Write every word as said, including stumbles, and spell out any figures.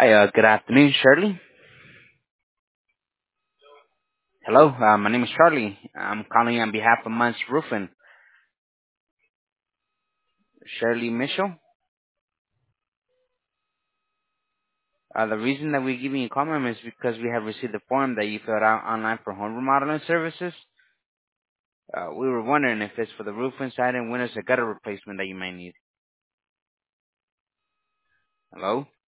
Hi, uh, good afternoon, Shirley. Hello, uh, my name is Charlie. I'm calling on behalf of Munch Roofing. Shirley Mitchell. Uh, the reason that we're giving you a call, ma'am, is because we have received a form that you filled out online for home remodeling services. Uh, we were wondering if it's for the roof inside and windows or gutter replacement that you may need. Hello?